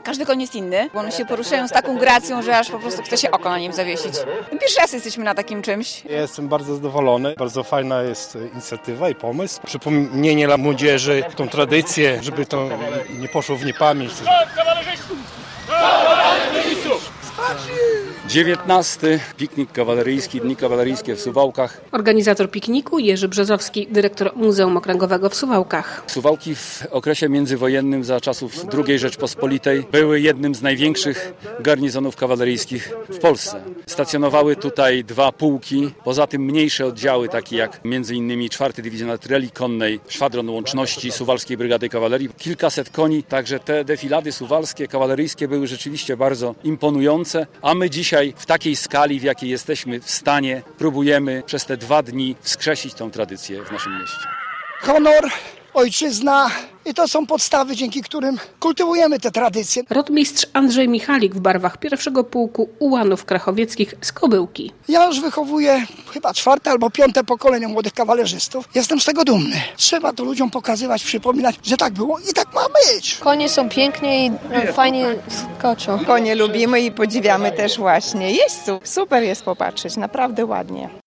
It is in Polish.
Każdy koń jest inny, bo one się poruszają z taką gracją, że aż po prostu chce się oko na nim zawiesić. Pierwszy raz jesteśmy na takim czymś. Ja jestem bardzo zadowolony. Bardzo fajna jest inicjatywa i pomysł. Przypomnienie dla młodzieży, tą tradycję, żeby to nie poszło w niepamięć. 19. Piknik kawaleryjski, Dni Kawaleryjskie w Suwałkach. Organizator pikniku Jerzy Brzozowski, dyrektor Muzeum Okręgowego w Suwałkach. Suwałki w okresie międzywojennym za czasów II Rzeczpospolitej były jednym z największych garnizonów kawaleryjskich w Polsce. Stacjonowały tutaj 2 pułki, poza tym mniejsze oddziały, takie jak m.in. 4. Dywizjon Artylerii Konnej, Szwadron Łączności Suwalskiej Brygady Kawalerii. Kilkaset koni, także te defilady suwalskie, kawaleryjskie były rzeczywiście bardzo imponujące, a my dzisiaj w takiej skali, w jakiej jesteśmy w stanie, próbujemy przez te 2 dni wskrzesić tą tradycję w naszym mieście. Honor, ojczyzna i to są podstawy, dzięki którym kultywujemy te tradycje. Rotmistrz Andrzej Michalik w barwach 1. Pułku Ułanów Krachowieckich z Kobyłki. Ja już wychowuję chyba 4. albo 5. pokolenie młodych kawalerzystów. Jestem z tego dumny. Trzeba to ludziom pokazywać, przypominać, że tak było i tak ma być. Konie są pięknie i fajnie skoczą. Konie lubimy i podziwiamy też właśnie. Jest super jest popatrzeć, naprawdę ładnie.